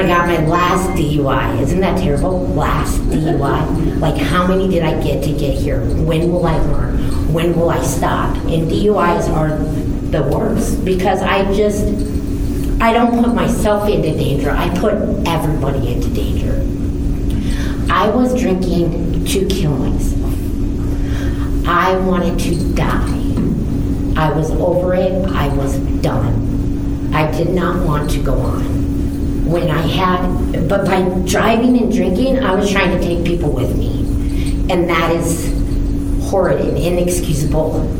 I got my last DUI. Isn't that terrible? Last DUI. Like, how many did I get to get here? When will I learn? When will I stop? And DUIs are the worst because I don't put myself into danger. I put everybody into danger. I was drinking to kill myself. I wanted to die. I was over it. I was done. I did not want to go on. But by driving and drinking, I was trying to take people with me. And that is horrid and inexcusable.